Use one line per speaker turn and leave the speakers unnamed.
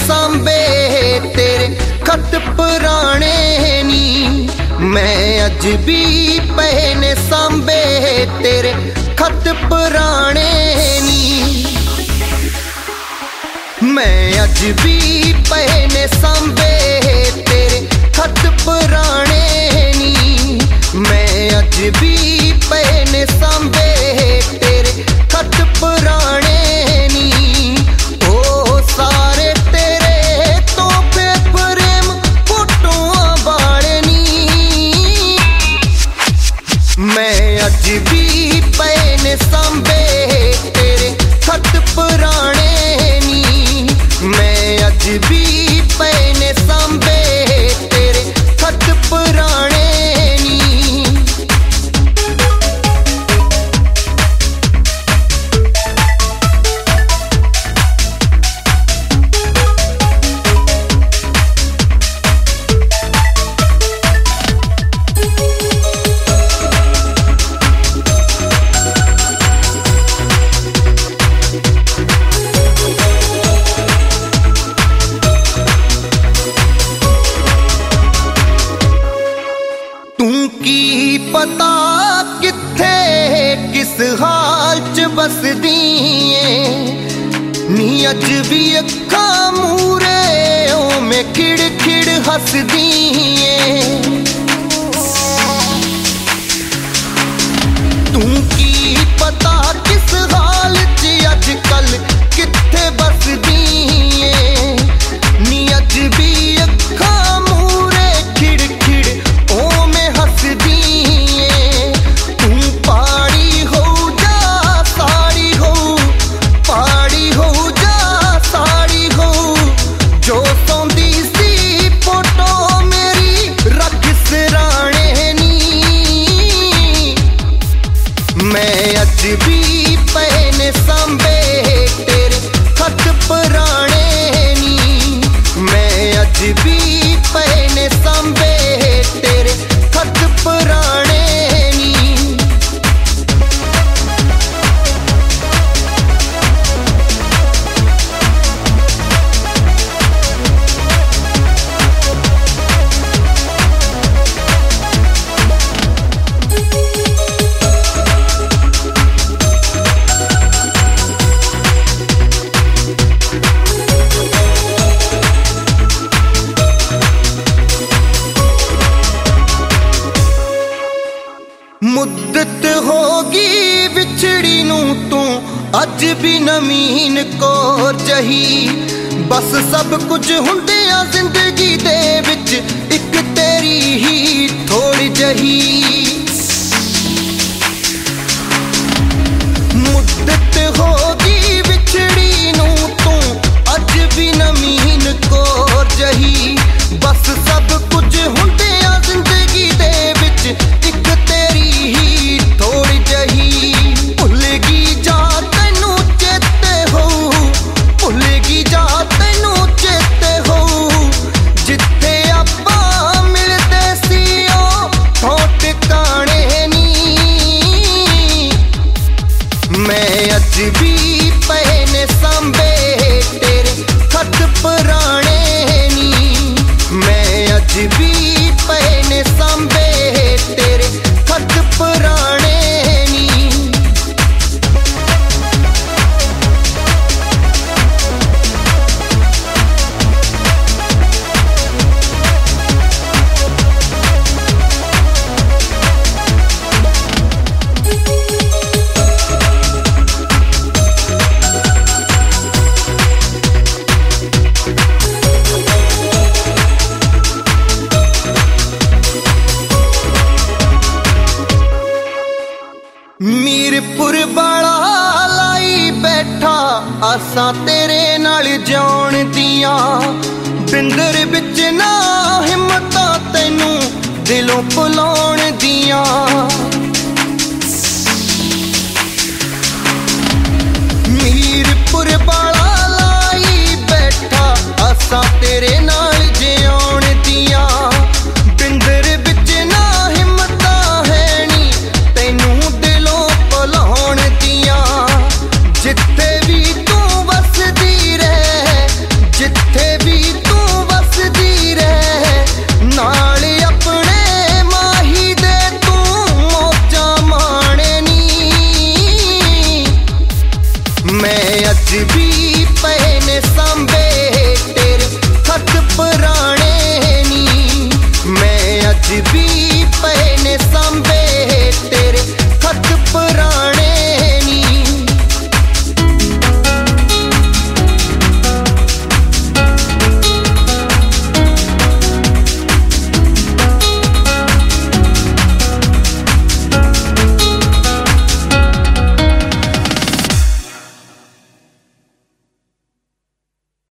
सांबे तेरे खत पुराने नी। मैं अज भी पे ने सांबे तेरे खत पुराने नी। मैं अज भी पे ने सांबे तेरे खत पुराने नी। मैं अज भी पे ने सांबे तेरे खत पुराने नी। ओ सारे तेरे तो बेप्रेम फोटोआं वाले नी। मैं अज भी पे ने सांबे तेरे खत पुराने नी। मैं अज भी पे ने सांबे तेरे खत पुराने नी। की पता किथे किस हाल च बसदी नी। अज भी अखा मूरे ओ मैं खिड़ खिड़ हसदी। तू की पता किस हाल च अजकल किथे बसदी नी। अज भी अखा मूरे खिड़ खिड़ ओ मैं हसदी। तू पाड़ी हो जा साड़ी हो, पाड़ी हो जा साड़ी हो। जो सौंदी सी फोटो मेरी रख सिराने नी। मैं अज भी पे ने सांबे तेरे खत पुराने नी। मैं अज भी पे ने सांबे तेरे खत पुराने नी। मुद्दत होगी विछड़ी नू तू अज भी नमीन को जही। बस सब कुछ हुंदिया जिंदगी दे विच एक तेरी ही थोड़ी जही। मुद्दत होगी विछड़ी नू तू अज भी नमीन को जही। बस सब कुछ हुंदिया जिंदगी दे विच एक तेरी ही थोड़ी जही। भुलगी जा तैनू चेते हो, भुलगी जा तैनू चेते हो। जिथे आपां मिलदे सी ओ ठिकाणे नी। मैं अज भी पे ने सांबे तेरे खत पुराने नी। मैं अज भी पे ने सांबे तेरे खत पुराने नी। मीरपुर वाला लाई बैठा आसां तेरे नाल जान दियां। बिंदर बिच ना हिम्मतां तैनू दिलों भुलाउण दियां। मीरपुर वाला लाई बैठा आसां तेरे नाल